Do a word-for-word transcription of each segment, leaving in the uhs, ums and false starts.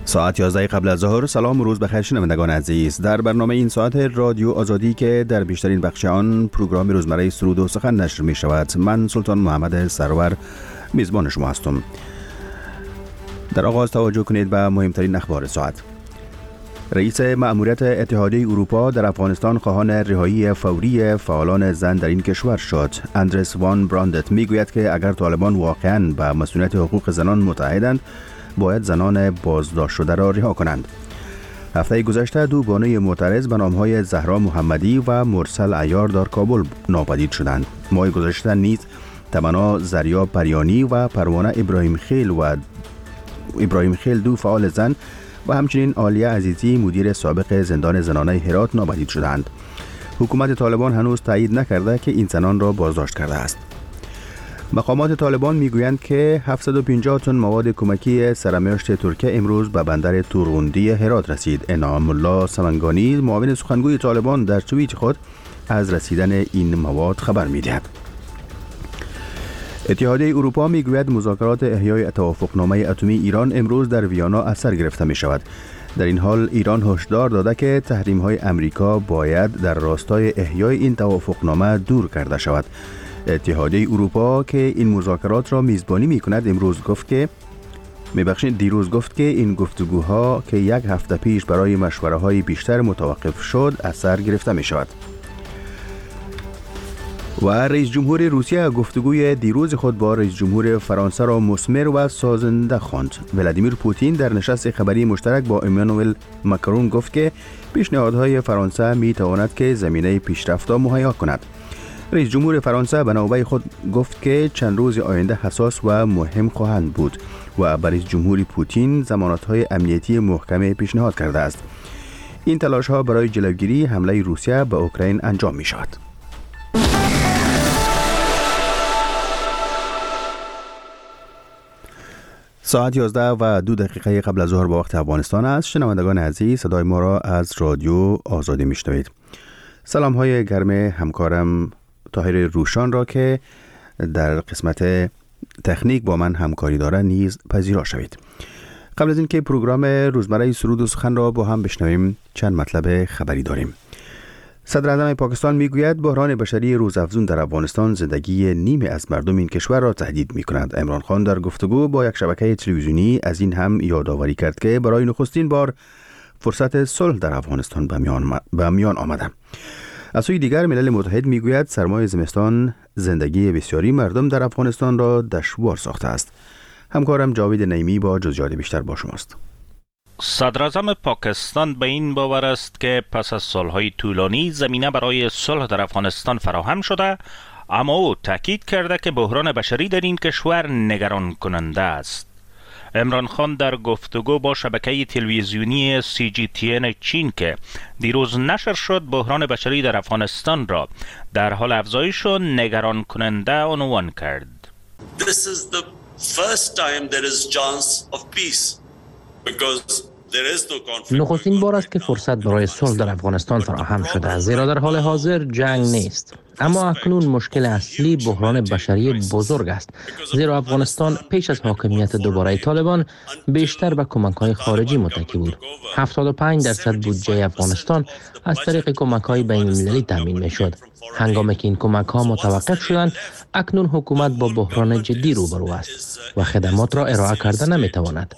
ساعت یازده قبل از ظهر. سلام و روز بخیر شنوندگان عزیز. در برنامه این ساعت رادیو آزادی که در بیشترین بخش آن پروگرام روزمره سرود و سخن نشر می شود، من سلطان محمد سرور میزبان شما هستم. در آغاز توجه کنید به مهمترین اخبار ساعت. رئیس مأموریت اتحادیه اروپا در افغانستان خواهان رهایی فوری فعالان زن در این کشور شد. اندرس وان براندت میگوید که اگر طالبان واقعاً به مسئولیت حقوق زنان متعهدند، باید زنان بازداشت شده را رها کنند. هفته گذشته دو بانوی معترض به نامهای زهرا محمدی و مرسل عیار در کابل ناپدید شدند. ماه گذشته نیز تمنا زریا پریانی و پروانه ابراهیم خیل و ابراهیم خیل دو فعال زن و همچنین عالیه عزیزی مدیر سابق زندان زنانه هرات ناپدید شدند. حکومت طالبان هنوز تایید نکرده که این زنان را بازداشت کرده است. مقامات طالبان میگویند که هفتصد و پنجاه تن مواد کمکی سرمشت ترکیه امروز به بندر تورغوندی هرات رسید. انعام الله سمنگانی معاون سخنگوی طالبان در توییت خود از رسیدن این مواد خبر میدهد. اتحادیه اروپا میگوید مذاکرات احیای توافقنامه اتمی ایران امروز در ویانا از سر گرفته می شود. در این حال ایران هشدار داده که تحریم های امریکا باید در راستای احیای این توافقنامه دور کرده شود. اتحادیه اروپا که این مذاکرات را میزبانی می کند امروز گفت که میبخشید دیروز گفت که این گفتگوها که یک هفته پیش برای مشوره های بیشتر متوقف شد از سر گرفته می شود. و رئیس جمهور روسیه گفتگوی دیروز خود با رئیس جمهور فرانسه را مثمر و سازنده خواند. ولادیمیر پوتین در نشست خبری مشترک با امانوئل ماکرون گفت که پیشنهادهای فرانسه می تواند که زمینه پیشرفت مهیا کند. رئیس جمهور فرانسه به نوبه خود گفت که چند روز آینده حساس و مهم خواهند بود و به رئیس جمهور پوتین ضمانت‌های امنیتی محکم پیشنهاد کرده است. این تلاش‌ها برای جلوگیری حمله روسیه به اوکراین انجام می‌شود. ساعت یازده و دو دقیقه قبل از ظهر به وقت افغانستان است. شنوندگان عزیز، صدای ما را از رادیو آزادی میشنوید. سلام های گرم همکارم طاهر روشان را که در قسمت تکنیک با من همکاری دارد نیز پذیرا شوید. قبل از اینکه پروگرام روزمره سرود و سخن را با هم بشنویم، چند مطلب خبری داریم. صدر اعظم پاکستان میگوید بحران بشری روزافزون در افغانستان زندگی نیمه از مردم این کشور را تهدید میکند. عمران خان در گفتگو با یک شبکه تلویزیونی از این هم یادآوری کرد که برای نخستین بار فرصت صلح در افغانستان به میان, به میان آمده. از سوی دیگر ملل متحد میگوید سرمای زمستان زندگی بسیاری مردم در افغانستان را دشوار ساخته است. همکارم جاوید نعیمی با جزئیات بیشتر با شماست. صدر اعظم پاکستان به این باور است که پس از سالهای طولانی زمینه برای صلح در افغانستان فراهم شده، اما او تاکید کرده که بحران بشری در این کشور نگران کننده است. عمران خان در گفتگو با شبکه تلویزیونی سی جی تی ان چین که دیروز نشر شد، بحران بشری در افغانستان را در حال افزایش و نگران کننده عنوان کرد. This is the first time there is chance of peace because نخستین بار است که فرصت برای صلح در افغانستان فراهم شده، زیرا در حال حاضر جنگ نیست. اما اکنون مشکل اصلی بحران بشری بزرگ است، زیرا افغانستان پیش از حاکمیت دوباره طالبان بیشتر به کمک‌های خارجی متکی بود. هفتاد و پنج درصد بودجه افغانستان از طریق کمک‌های بین‌المللی تامین می‌شد. هنگامی که این کمک‌ها متوقف شدند، اکنون حکومت با بحران جدی روبرو است و خدمات را ارائه کرده نمی‌تواند.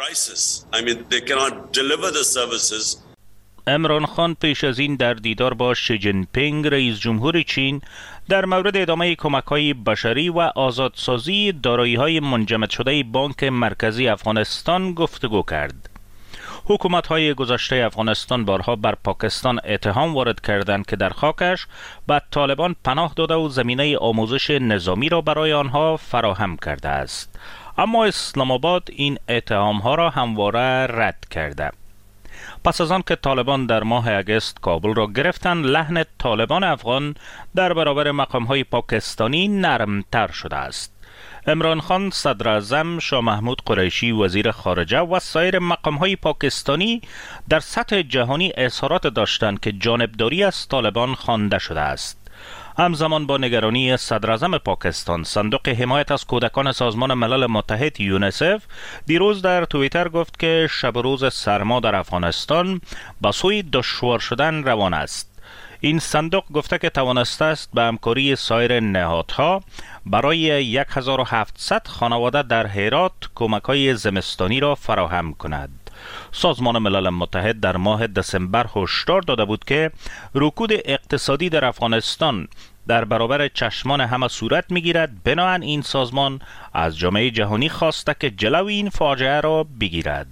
عمران خان پیش از این در دیدار با شی جین پینگ رئیس جمهور چین در مورد ادامه کمک‌های بشری و آزادسازی دارایی‌های منجمد شده بانک مرکزی افغانستان گفتگو کرد. حکومت‌های گذشته افغانستان بارها بر پاکستان اتهام وارد کردند که در خاکش به طالبان پناه داده و زمینه آموزش نظامی را برای آنها فراهم کرده است. اما اسلام آباد این اتهام‌ها را همواره رد کرده. پس از آن که طالبان در ماه اگست کابل را گرفتند، لحن طالبان افغان در برابر مقام‌های پاکستانی نرمتر شده است. عمران خان، صدر اعظم، شاه محمود قریشی وزیر خارجه و سایر مقام‌های پاکستانی در سطح جهانی اظهارات داشتند که جانبداری از طالبان خوانده شده است. همزمان با نگرانی صدراعظم پاکستان، صندوق حمایت از کودکان سازمان ملل متحد یونیسف دیروز در توییتر گفت که شب روز سرما در افغانستان به سوی دشوار شدن روان است. این صندوق گفته که توانسته است به همکاری سایر نهادها برای هزار و هفتصد خانواده در هرات کمک‌های زمستانی را فراهم کند. سازمان ملل متحد در ماه دسامبر هشدار داده بود که رکود اقتصادی در افغانستان در برابر چشمان همه صورت می‌گیرد. بنابراین این سازمان از جامعه جهانی خواسته که جلوی این فاجعه را بگیرد.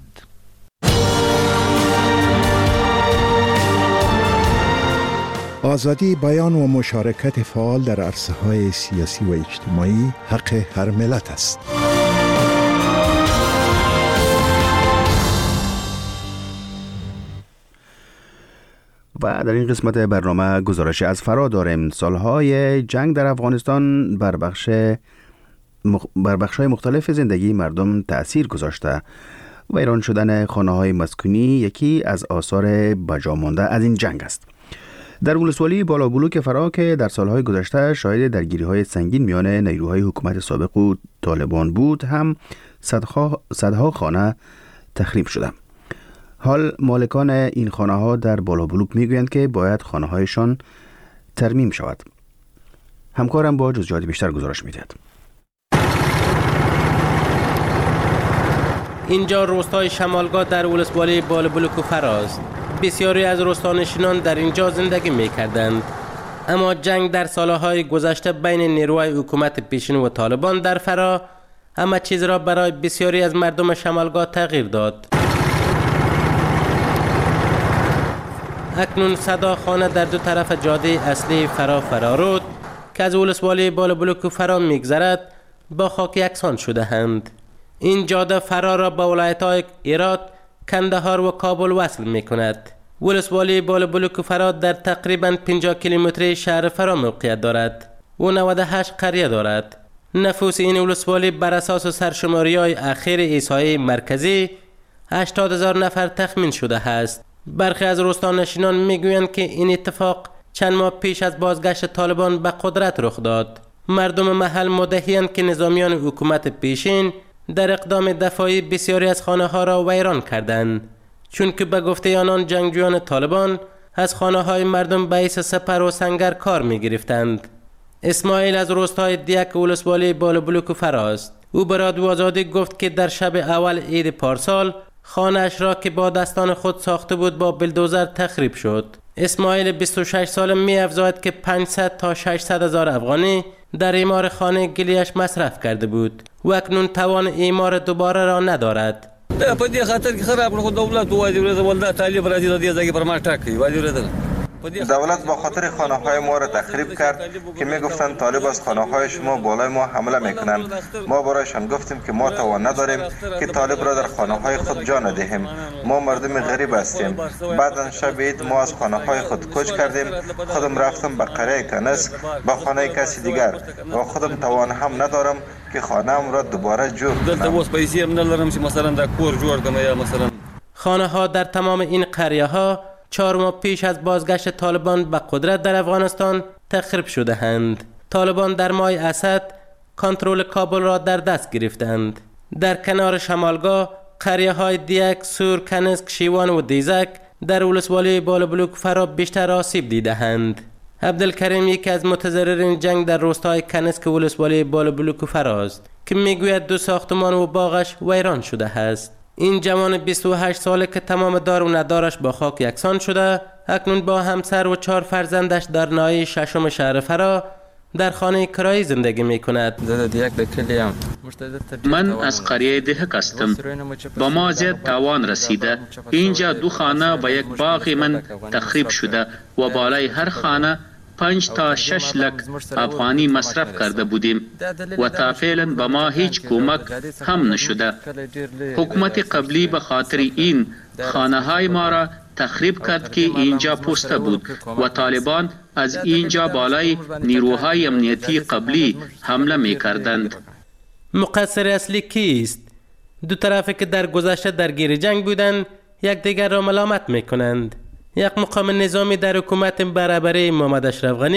آزادی بیان و مشارکت فعال در عرصه‌های سیاسی و اجتماعی حق هر ملت است. و در این قسمت برنامه گزارش از فرا داریم. سالهای جنگ در افغانستان بر بخش مخ... بر بخش‌های مختلف زندگی مردم تأثیر گذاشته. ویران شدن خانه‌های مسکونی یکی از آثار بجامانده از این جنگ است. در ولسوالی بالابلوک فرا که در سالهای گذشته شاهد درگیری‌های سنگین میان نیروهای حکومت سابق و طالبان بود، هم صدها, صدها خانه تخریب شده. حال مالکان این خانه ها در بالابلوک میگویند که باید خانه هایشان ترمیم شود. همکارم با جزئیات بیشتر گزارش میدهد. اینجا روستای شمالگاه در ولسوالی بالابلوک و فراست. بسیاری از روستانشینان در اینجا زندگی میکردند، اما جنگ در سالهای گذشته بین نیروهای حکومت پیشین و طالبان در فرا همه چیز را برای بسیاری از مردم شمالگاه تغییر داد. اکنون صدا خانه در دو طرف جاده اصلی فرا فرارود که از ولسوالی بالابلوک و فرا میگذرد با خاک یکسان شده اند. این جاده فرا را با ولایت‌های هرات، کندهار و کابل وصل می‌کند. ولسوالی بالابلوک و فرا در تقریباً پنجاه کیلومتری شهر فرا موقعیت دارد و نود و هشت قریه دارد. نفوس این ولسوالی بر اساس سرشماری‌های اخیر احصایه مرکزی هشتاد هزار نفر تخمین شده است. برخی از روستانشینان میگویند که این اتفاق چند ماه پیش از بازگشت طالبان به قدرت رخ داد. مردم محل مدعی‌اند که نظامیان حکومت پیشین در اقدام دفاعی بسیاری از خانه ها را ویران کردند، چون که به گفته آنان جنگجویان طالبان از خانه های مردم به حیث سپر و سنگر کار می گرفتند. اسماعیل از روستای دیک ولسوالی بالابلوک و فراست. او به رادیو آزادی گفت که در شب اول عید پارسال خانه‌اش را که با دستان خود ساخته بود با بلدوزر تخریب شد. اسماعیل بیست و شش ساله می افزاید که پانصد تا ششصد هزار افغانی در اعمار خانه گلیش مصرف کرده بود و اکنون توان اعمار دوباره را ندارد. په دې خاطر کې خراب کړو دولت وایي ولدا طالب راځي د دې ځای پر ما ټاکي وایي دولت با خاطر خانه های ما را تخریب کرد که می گفتند طالب از خانه های شما بالای ما حمله میکنند. ما برایشان گفتیم که ما توان نداریم که طالب را در خانه های خود جا ندهیم. ما مردم غریب هستیم. بعد شب عید ما از خانه های خود کوچ کردیم. خودم رفتم به قریه کنسک با خانه کسی دیگر و خودم توان هم ندارم که خانه ام را دوباره جور کنم. خانه ها در تمام این قریه ها چهار ماه پیش از بازگشت طالبان به قدرت در افغانستان تخریب شده اند. طالبان در ماه اسد کنترل کابل را در دست گرفتند. در کنار شمالگاه قریه های دیک، سور، کنسک، شیوان و دیزک در ولسوالی بالابلوک فرا بیشتر آسیب دیده اند. عبدالکریم یکی از متضررین جنگ در روستای کنسک ولسوالی بالابلوک فرا است که میگوید دو ساختمان و باغش ویران شده است. این جوان بیست و هشت ساله که تمام دار و ندارش با خاک یکسان شده، اکنون با همسر و چهار فرزندش در ناحیه ششم شهر فرا در خانه کرایی زندگی می کند. من از قریه دهک هستم. با ما زیاد تاوان رسیده. اینجا دو خانه و یک باغ من تخریب شده و بالای هر خانه پنج تا شش لک افغانی مصرف کرده بودیم و تا فعلا به ما هیچ کمک هم نشده. حکومت قبلی به خاطر این خانه های ما را تخریب کرد که اینجا پوسته بود و طالبان از اینجا بالای نیروهای امنیتی قبلی حمله می کردند. مقصر اصلی کیست؟ دو طرفی که در گذشته درگیر جنگ بودند یک دیگر را ملامت می کنند. یک مقام نظامی در حکومت برابری محمد اشرف غنی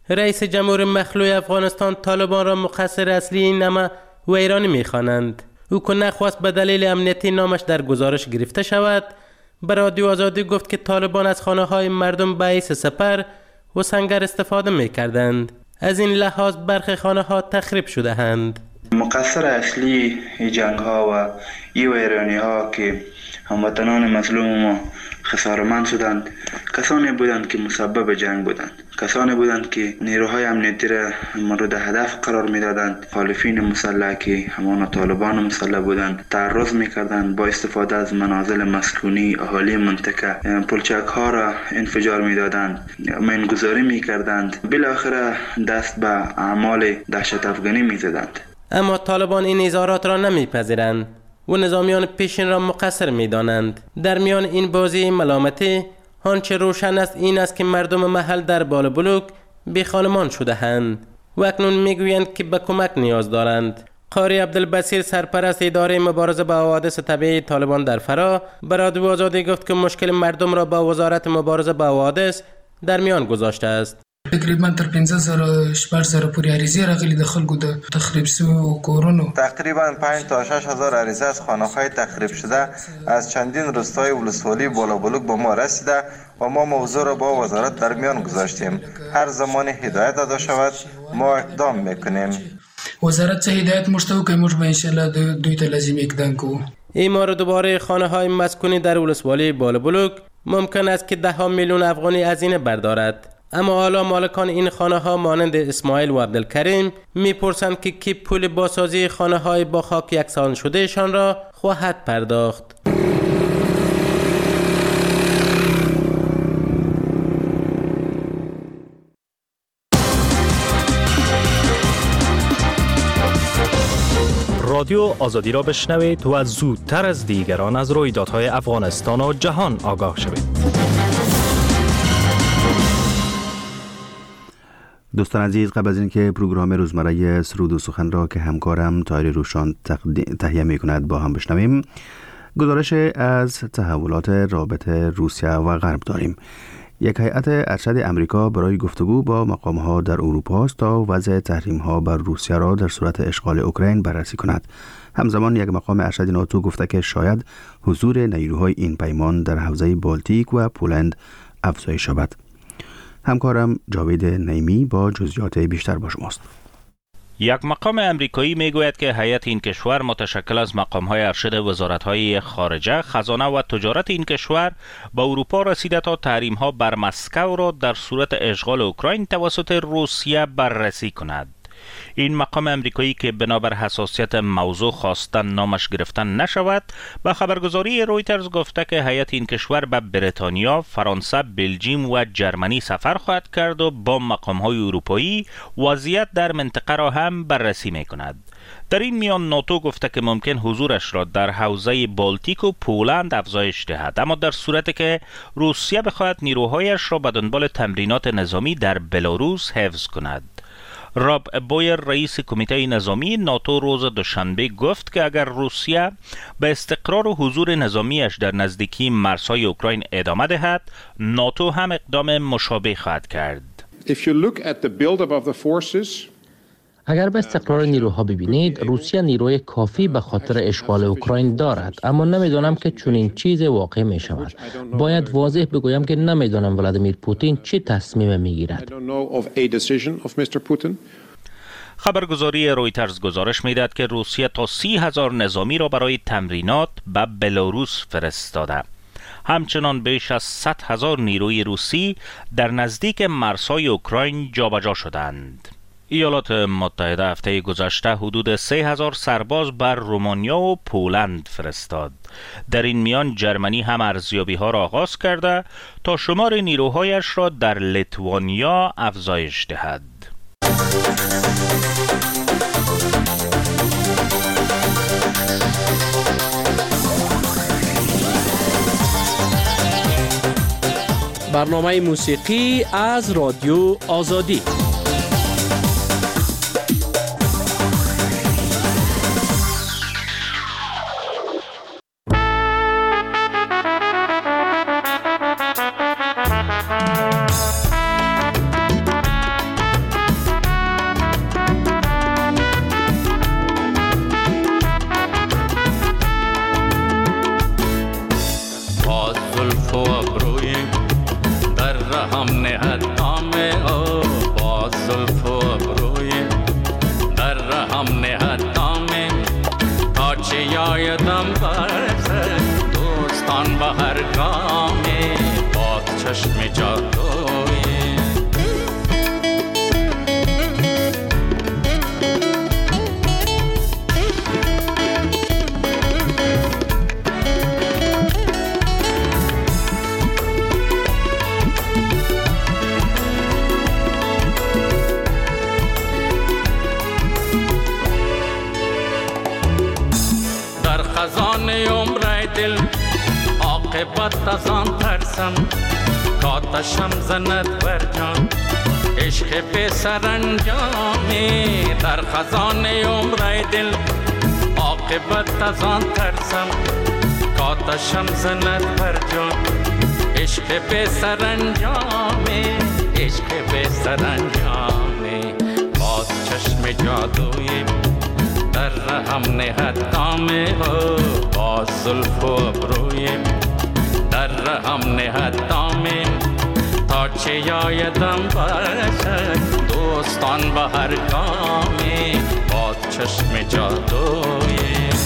رئیس جمهور مخلوع افغانستان طالبان را مقصر اصلی این نمه ویرانی می‌خوانند. او که نخواست به دلیل امنیتی نامش در گزارش گرفته شود، به رادیو آزادی گفت که طالبان از خانه‌های مردم به حیث سپر و سنگر استفاده می‌کردند. از این لحاظ برخی خانه‌ها تخریب شده اند. مقصر اصلی جنگ ها و ای ویرانی ها که هموطنان مظلوم ما خسارمند شدند کسانی بودند که مسبب جنگ بودند، کسانی بودند که نیروهای امنیتی را مورد هدف قرار میدادند، مخالفین مسلح که همان طالبان مسلح بودند تعرض میکردند، با استفاده از منازل مسکونی اهالی منطقه پلچک ها را انفجار میدادند، مینگذاری میکردند، بالاخره دست به اعمال دهشت افغانی میزدند. اما طالبان این اظهارات را نمیپذیرند و نظامیان پیشین را مقصر می‌دانند. در میان این بازی ملامتی آنچه روشن است این است که مردم محل در بالابلوک بی خانمان شده اند و اکنون میگویند که به کمک نیاز دارند. قاری عبدالبصیر سرپرست اداره مبارزه با حوادث طبیعی طالبان در فرا به رادیو آزادی گفت که مشکل مردم را با وزارت مبارزه با حوادث در میان گذاشته است. تقریبا تر پنځه زره شپږ زره پورې عریضې راغلي د خلکو د تخریب شویو کورونو. تقریبا پنج تا شش هزار عریضه از خانه‌های تخریب شده از چندین روستای ولسوالی بالابلوک به ما رسیده و ما موضوع را با وزارت در میان گذاشتیم. هر زمان هدایت داده شود ما اقدام میکنیم. وزارت چه هدایت مشتو که موږ به ان شاء الله دوی ته لازم اقدام کوو. اعمار دوباره خانه‌های مسکونی در ولسوالی بالابلوک ممکن است که ده ها میلیون افغانی هزینه بردارد. اما حالا مالکان این خانه ها مانند اسماعیل و عبدالکریم میپرسند که کی پول بازسازی خانه های با خاک یکسان شده شان را خواهد پرداخت. رادیو آزادی را بشنوید و زودتر از دیگران از رویدادهای افغانستان و جهان آگاه شوید. دوستان عزیز، قبل از اینکه پروگرام روزمره سرود و سخن را که همکارم طاهر روشان تهیه می کند با هم بشنویم، گزارش از تحولات رابطه روسیه و غرب داریم. یک هیئت ارشد امریکا برای گفتگو با مقام‌ها در اروپا است تا وضع تحریم‌ها بر روسیه را در صورت اشغال اوکراین بررسی کند. همزمان یک مقام ارشد ناتو گفته که شاید حضور نیروهای این پیمان در حوزه بالتیک و پولند افزایش یابد. همکارم جاوید نیمی با جزئیات بیشتر با شماست. یک مقام امریکایی میگوید که هیئت این کشور متشکل از مقام‌های ارشد وزارت‌های خارجه، خزانه و تجارت این کشور با اروپا رسیده تا تحریم‌ها بر مسکو را در صورت اشغال اوکراین توسط روسیه بررسی کند. این مقام امریکایی که بنابر حساسیت موضوع خواستن نامش گرفتن نشود، با خبرگزاری رویترز گفته که هیئت این کشور به بریتانیا، فرانسه، بلژیم و جرمنی سفر خواهد کرد و با مقام‌های اروپایی وضعیت در منطقه را هم بررسی می‌کند. در این میان ناتو گفته که ممکن حضورش را در حوزه بالتیک و پولند افزایش دهد، اما در صورتی که روسیه بخواهد نیروهایش را به دنبال تمرینات نظامی در بلاروس حفظ کند. راب بویر رئیس کمیته نظامی ناتو روز دوشنبه گفت که اگر روسیه به استقرار و حضور نظامیش در نزدیکی مرزهای اوکراین ادامه دهد، ناتو هم اقدام مشابه خواهد کرد. اگر به استقرار نیروها ببینید، روسیه نیروی کافی به خاطر اشغال اوکراین دارد، اما نمیدانم که چنین چیز واقع می شود. باید واضح بگویم که نمیدانم ولادیمیر پوتین چه تصمیم می گیرد. خبرگزاری رویترز گزارش می دهد که روسیه تا سی هزار نظامی را برای تمرینات به بلاروس فرستاده. همچنان بیش از صد هزار نیروی روسی در نزدیک مرزهای اوکراین جابجا شدند. ایالات متحده هفته گذشته حدود سه هزار سرباز بر رومانیا و پولند فرستاد. در این میان جرمنی هم ارزیابی ها را آغاز کرده تا شمار نیروهایش را در لیتوانیا افزایش دهد. برنامه موسیقی از رادیو آزادی. رحم نهد دامه او با زلف و ابروی در رحم نهد دامه تا چه یایدم برسه دوستان به هر گامه باد چشم جادوی خزان عمر دل عاقبت از آن ترسم کاتشم زند بر جان عشق به سرانجامی در خزان عمر دل عاقبت از آن ترسم کاتشم زند بر جان عشق به سرانجامی عشق به سرانجامی باز چشم جادوی در رحم نهد دامه با زلف و ابروی در رحم نهد دامه تا چه یایدم برسد دوستان به هر گامی با چشم جادوی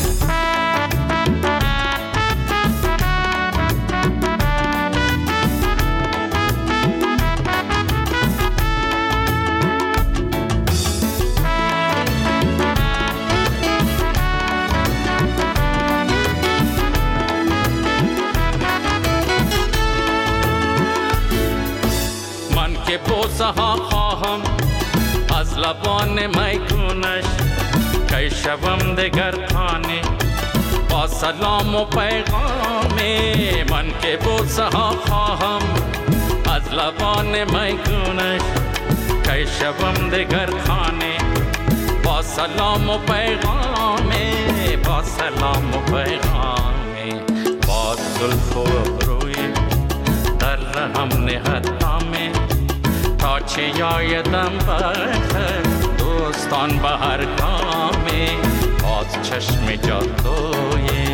که بوسه ها خواهم از لبان میگونش که شوم دگر خانه با سلام و پیغامی من که بوسه ها خواهم از لبان میگونش که شوم دگر خانه با سلام و پیغامی با سلام و پیغامی با زلف و ابروی در رحم نهد دامه تا چه یایدم برسد دوستان به هر گامی باز چشم جادوی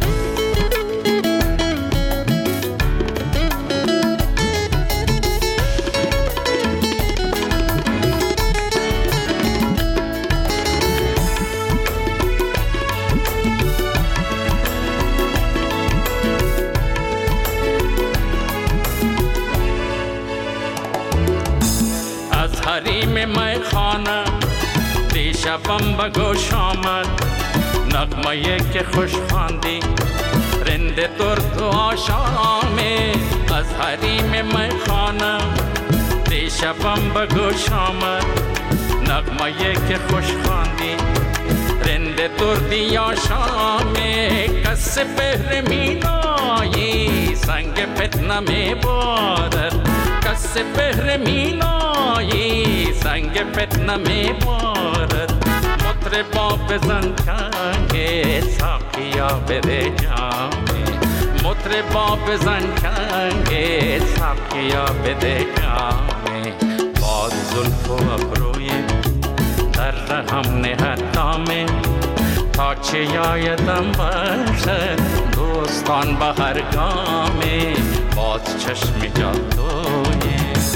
حریم می خانه دیشبم به گوش آمد نغمه که خوش خواندی رند درد و آشامی از حریم می خانه دیشبم به گوش آمد نغمه که خوش خواندی رند دردی آشامی کس بهر مینایی سنگ فتنه می بارد کس بهر مینایی سنگ فتنه می بارد مطربا بزن چنگ ساقیا بده جامی مطربا بزن چنگ ساقیا بده جامی با زلف و ابروی در رحم نهد دامه تا چه یایدم برسد دوستان به هر گامی باز چشم جادوی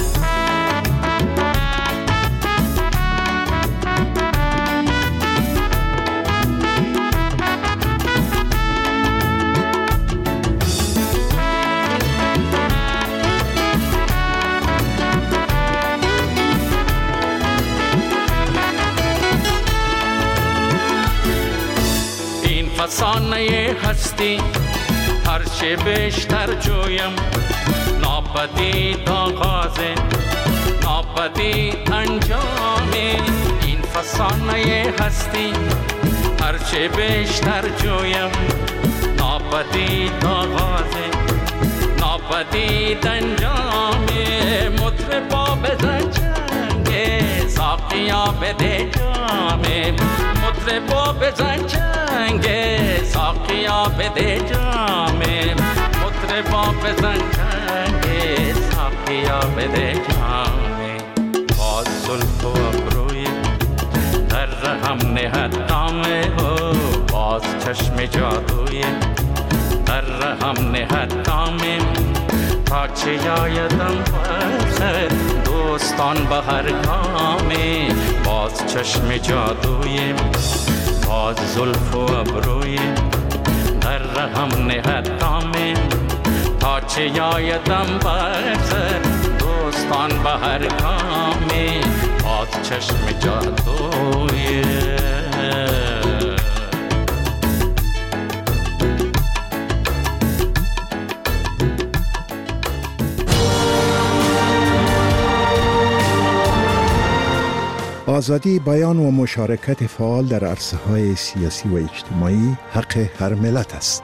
فسانه هستی هر چه بیشتر جویم ناپدید آغاز ناپدید انجام این فسانه هستی هر چه بیشتر جویم ناپدید آغاز ناپدید انجام مطربا بزن چنگ ساقیا بده جام مطربا بزن چنگ ساقیا بده جام مطربا بزن چنگ ساقیا بده جام باز زلف و ابروی در رحم نهد دامه باز چشم جادوی در رحم نهد دامه تا چه یادم بخیر دوستان به هر گامی باز چشم جادوی باز زلف و ابروی در رحم نهد دامی تا چه یادم بخیر دوستان به هر گامی باز چشم جادوی آزادی بیان و مشارکت فعال در عرصه‌های سیاسی و اجتماعی حق هر ملت است.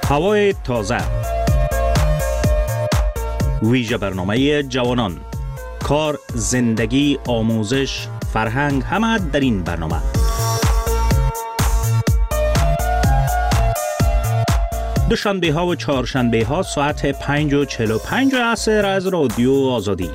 هوای تازه، ویژه برنامه جوانان، کار، زندگی، آموزش، فرهنگ، همه در این برنامه. دوشنبه ها و چهارشنبه ها ساعت پنج و چهل و پنج عصر از رادیو آزادی.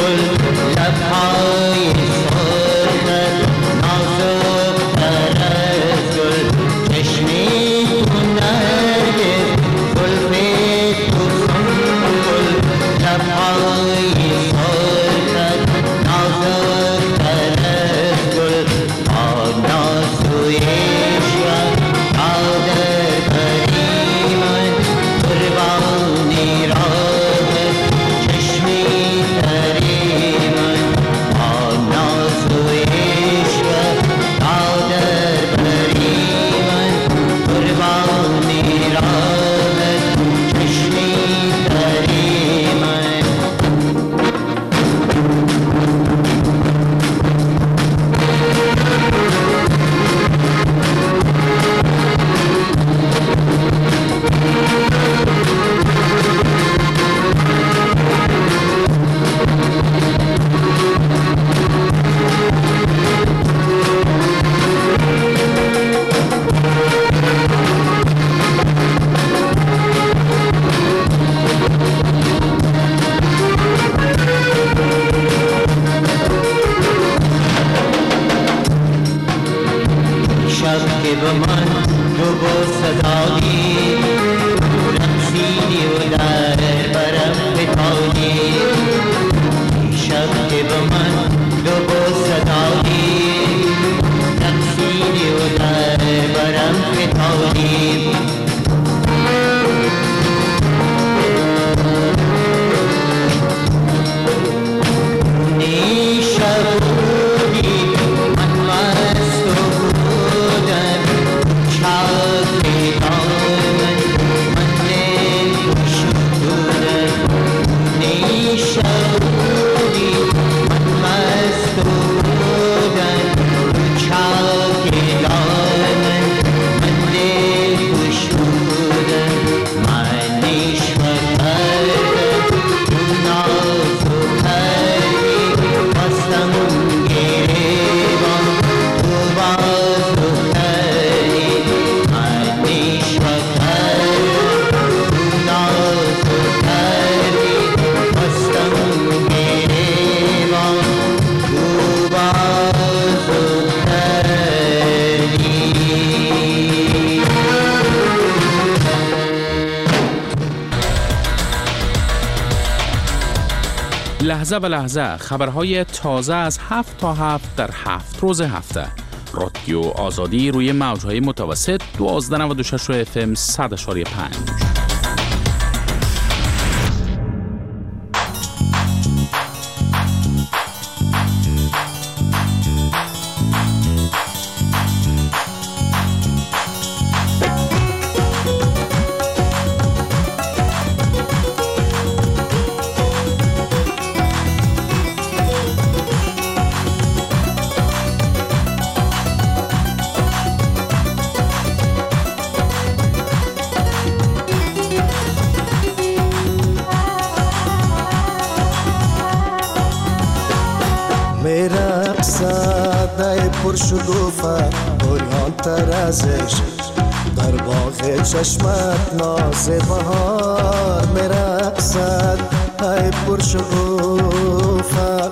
لبهای سرخ نازک ترک لحظه به لحظه خبرهای تازه از هفت تا هفت در هفت روز هفته. رادیو آزادی روی موجهای متوسط دوازده نود و شش اف ام صد و پنج. شکوفه اوریان تر ازش در باغ چشمت ناز بهار میرقصد ای پر شکوفه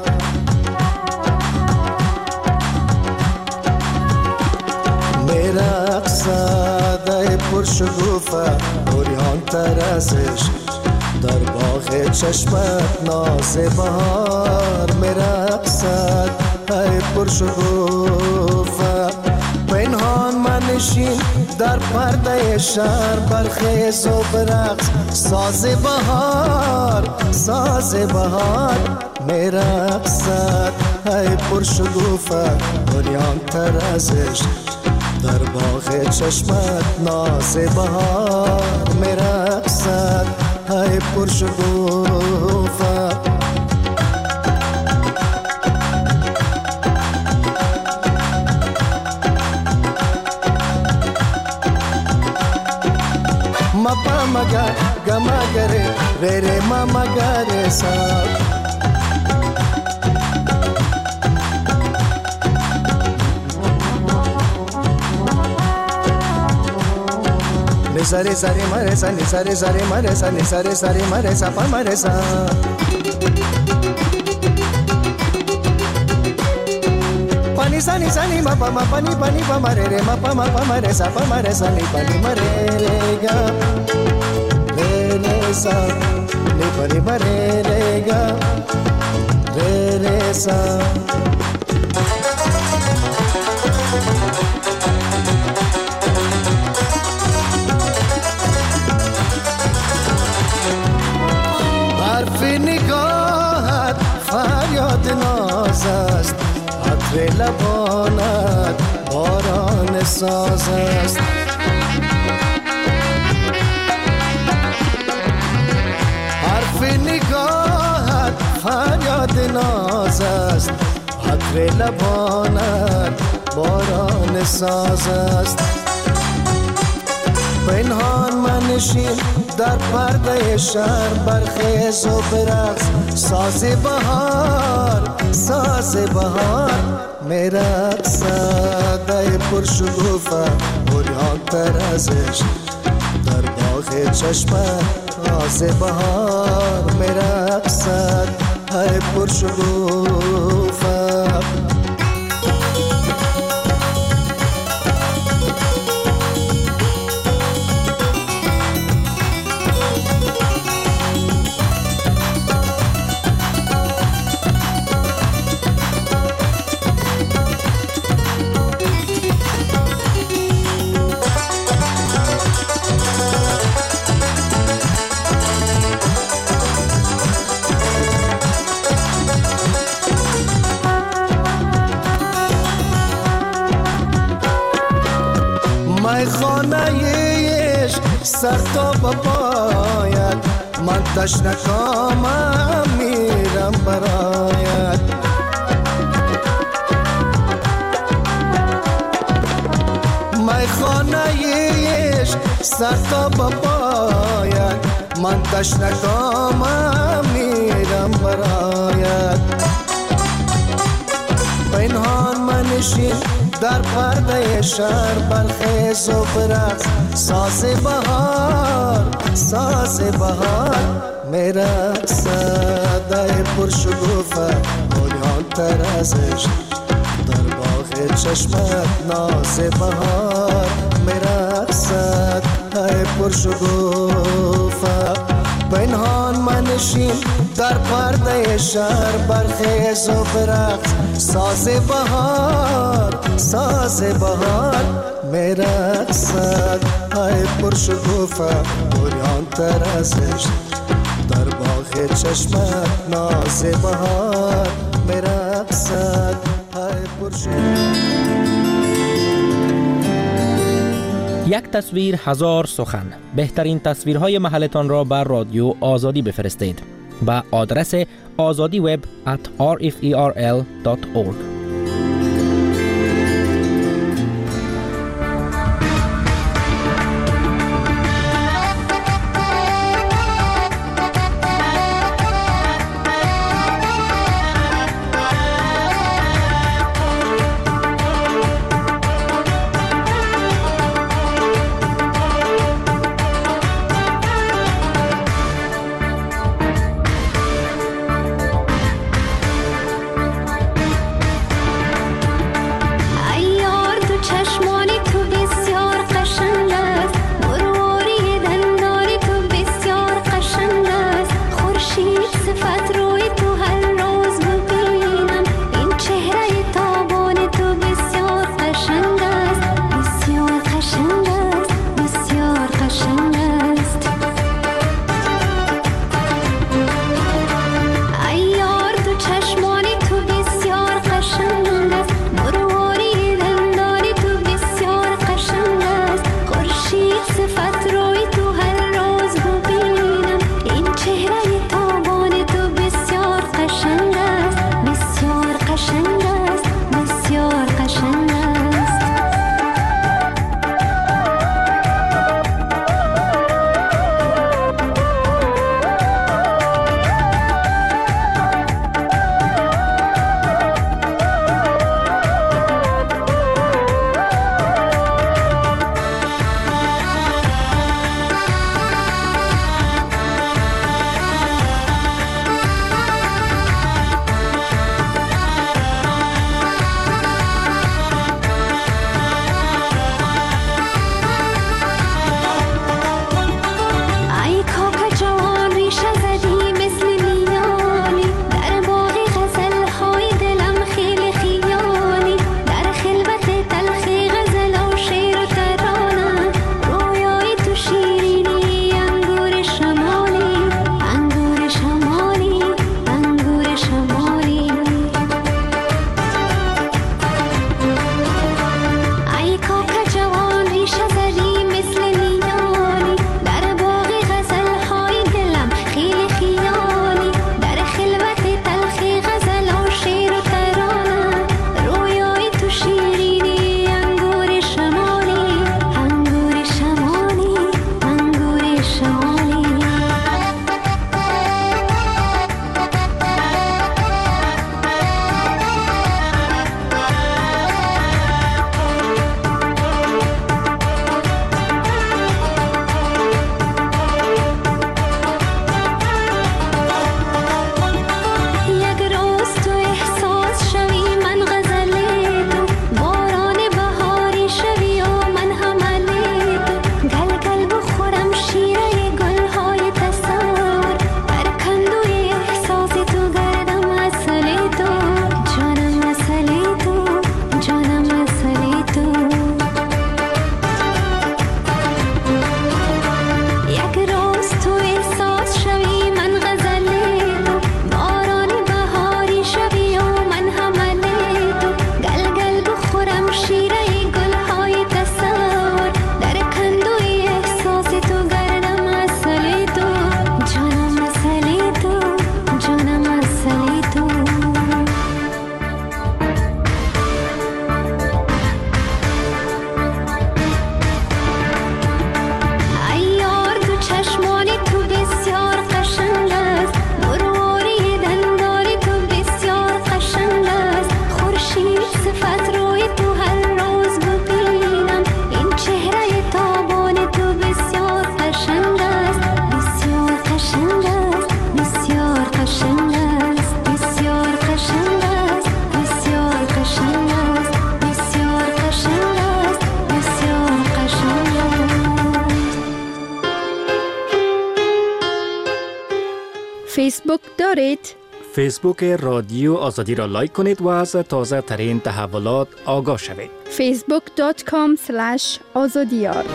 میرقصد ای پر شکوفه اوریان تر ازش در باغ چشمت ناز بهار میرقصد ای پر شکوفه پنهان منشین در پرده شهر برخیز و برقص ساز بهار ساز بهار میرقصد ای پر شکوفه اوریان تر ازش در باغ چشمت ناز بهار میرقصد ای پر شکوفه Mapa maga gama gare re re mama gare sa Ni sare sare mare sa ni sare sare mare sa ni sare sare mare sa pa mare sa Pani sa ni sa ni ma pa ma pa ni pa ni pa ma re re ma pa ma pa ma re sa pa ma re sa ni pa ni ma re re ga re re sa ni pa ni ma re re ga re re sa حرف نگاهت فریاد ناز است عطر لبانت باران ساز است حرف نگاهت فریاد ناز است عطر لبانت باران ساز است پنهان منشین در پرده شهر برخیز و برقص ساز بهار ساز بهار میرقصد ای پر شکوفه اوریان تر ازش در باغ چشمت ناز بهار میرقصد ای پر شکوفه سر تا بپاید من تشنکامم میرم برایت میخانه عشق سر تا بپاید من تشنکامم میرم برایت پنهان منشین در پرده شهر برخیز و برقص ساز بهار ساز بهار میرقصد ای پر شکوفه اوریان تر ازش در باغ چشمت ناز بهار میرقصد ای پر شکوفه پنهان من بنشین در پرده شهر برخیز و برقص ساز بهار ساز بهار میرقصد های پرشکوفه بریان تر از عشق در باغ چشمت ناز بهار میرقصد های پرشکوفه. یک تصویر هزار سخن. بهترین تصویرهای محلتان را بر رادیو آزادی بفرستید به آدرس آزادی وب ات آر اف ای آر ال دات اورگ. فیسبوک دارید؟ فیسبوک رادیو آزادی را لایک کنید و از تازه ترین تحولات آگاه شوید. فیسبوک دات کام اسلش آزادیار.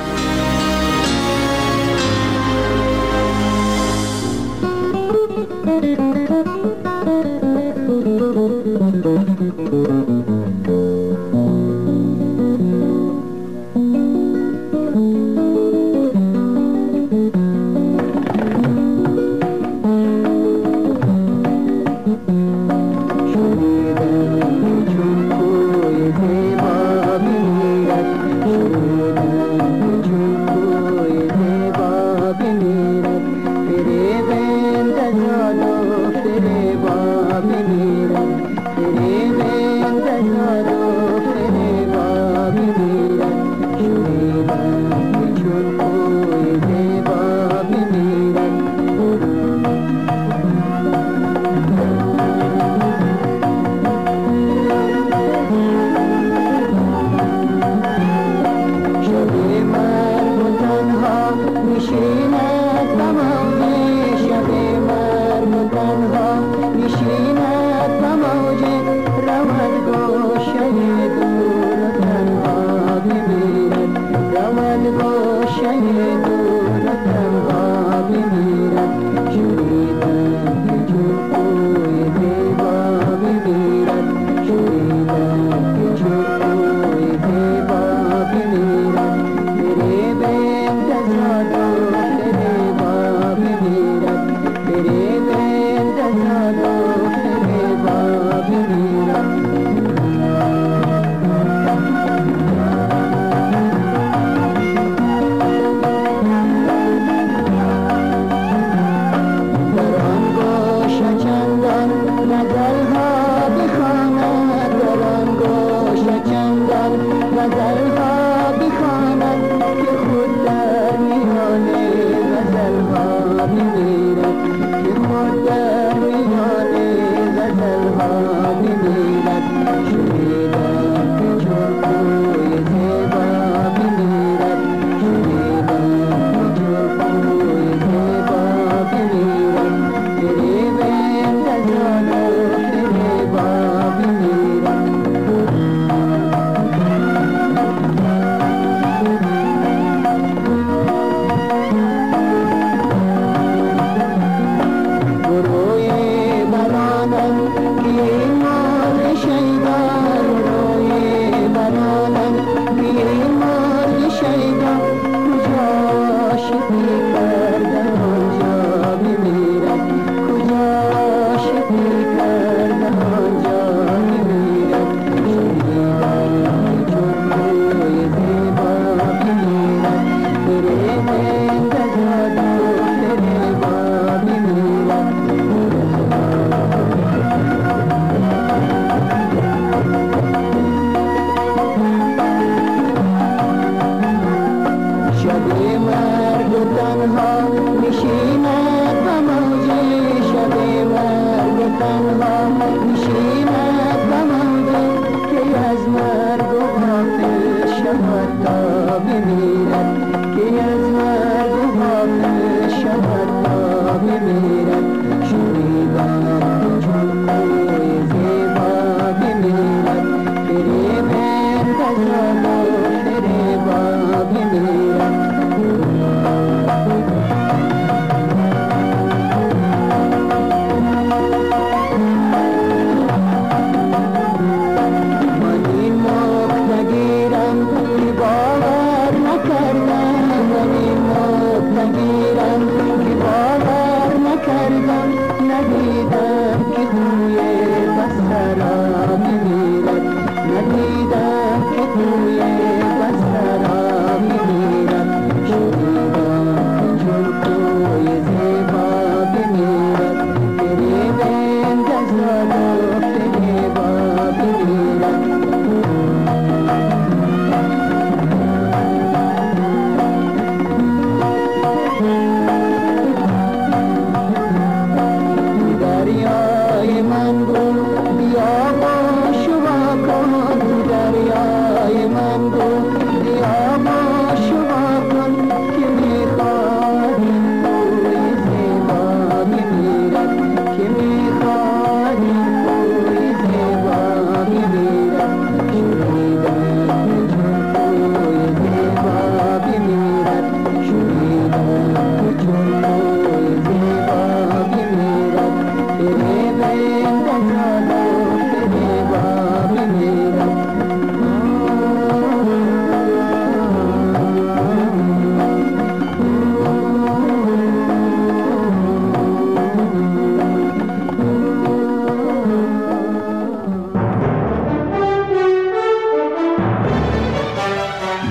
Thank you.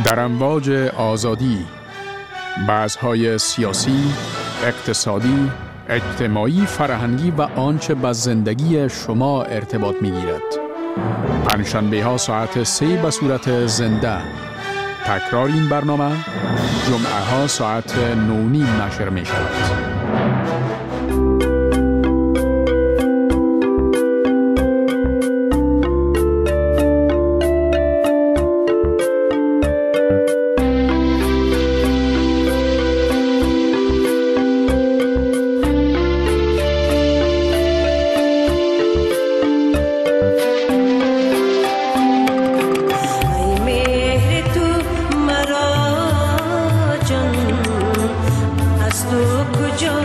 در امواج آزادی، بحث‌های سیاسی، اقتصادی، اجتماعی، فرهنگی و آنچه به زندگی شما ارتباط می‌گیرد. پنجشنبه ها ساعت سه به صورت زنده. تکرار این برنامه جمعه ها ساعت نو نیم نشر می شود. کجا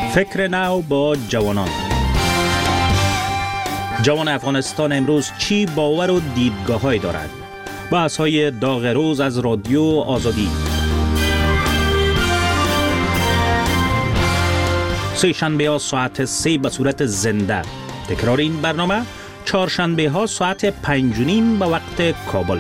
فکر نو با جوانان. جوان افغانستان امروز چی باور و دیدگاه‌هایی دارد؟ بحث‌های داغ روز از رادیو آزادی. سه شنبه ها ساعت سه به صورت زنده. تکرار این برنامه چهارشنبه ها ساعت پنج و نیم به وقت کابل.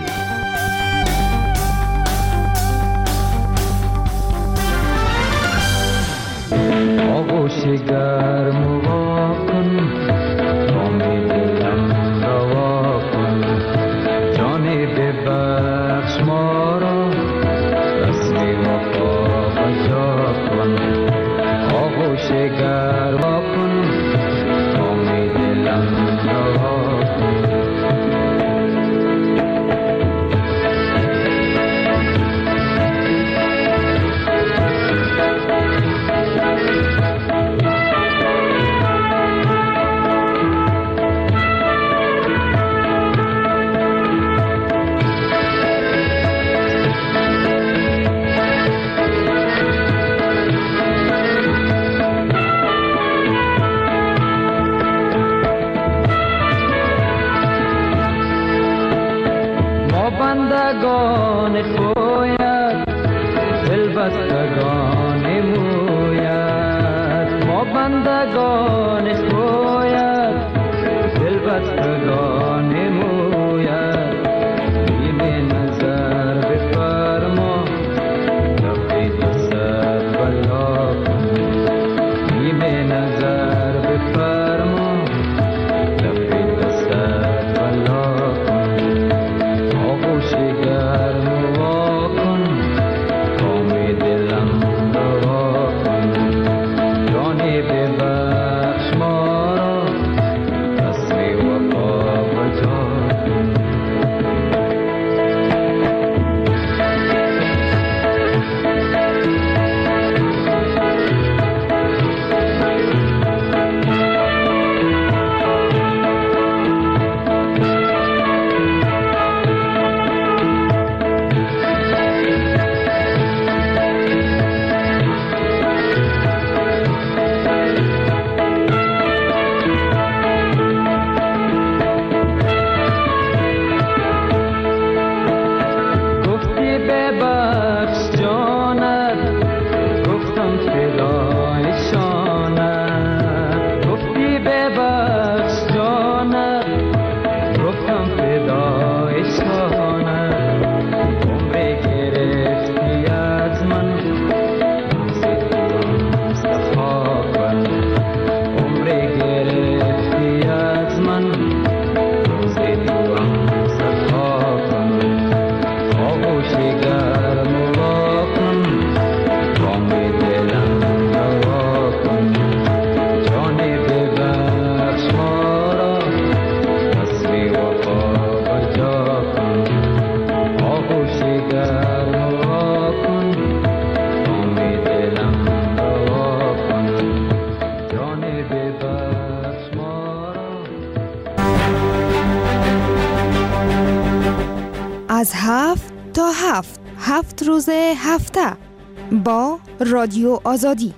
آغوش گرم و واکن بام دلم روا کن جانی ببخش ما را رسمی وفا بجا کن آغوش گرم واکن بام دلم روا کن بندگان خویت دل بستگان مویت ما بندگان خویت دل بستگان مویت بیم نظر بفرما تفید سر بلا کن بیم نظر بفرما تفید سر بلا کن آغوش گرم واکن کام دلم روا کن جانی ببخش ما را رسمی وفا بجا کن از هفت تا هفت هفت روز هفته با رادیو آزادی.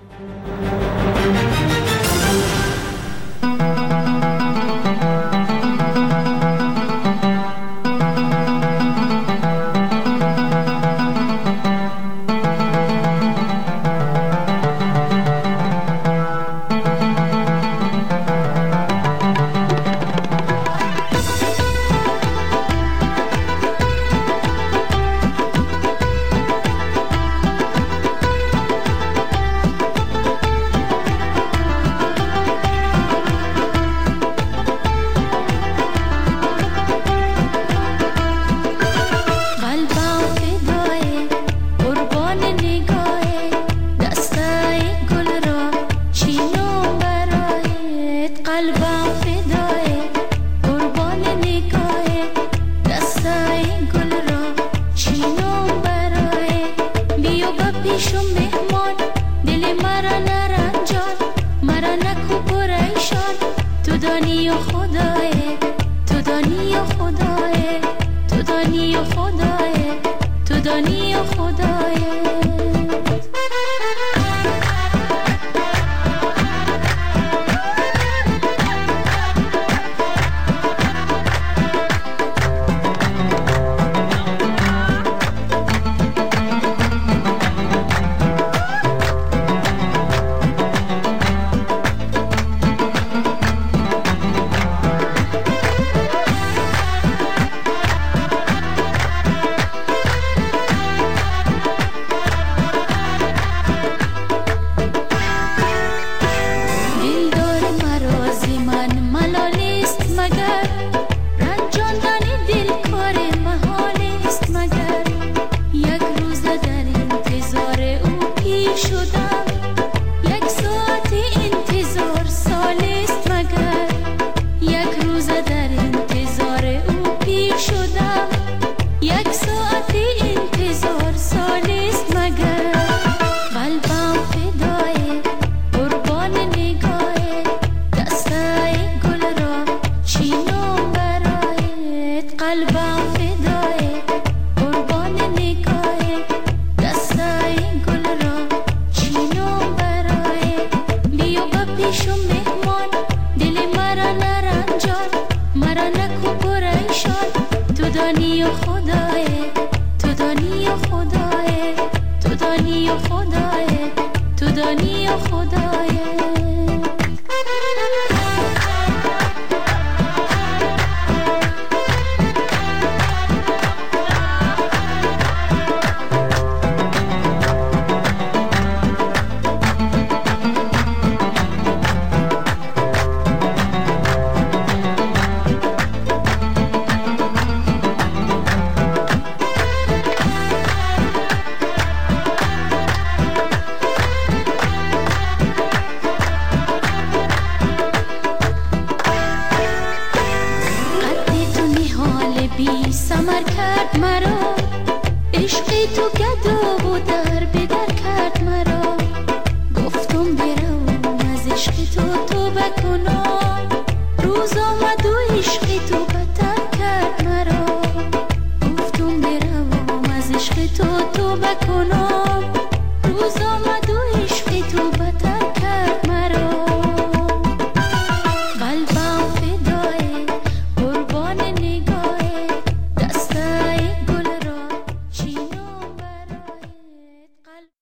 شدم یک ساعت انتظار سالست مگر یک روز در انتظار او پیر شدم یک ساعت انتظار سالست مگر قلبم فدای قربان نگاه دستای گل را چینم برایت قلبم فدای قربان نگاه دستای گل را چینم برایت بیا با پیشم مهمان دل مرا نرنجان مرا نکو پریشان تو دانی و خدای تو دانی و خدای تو دانی و خدای تو دانی و خدای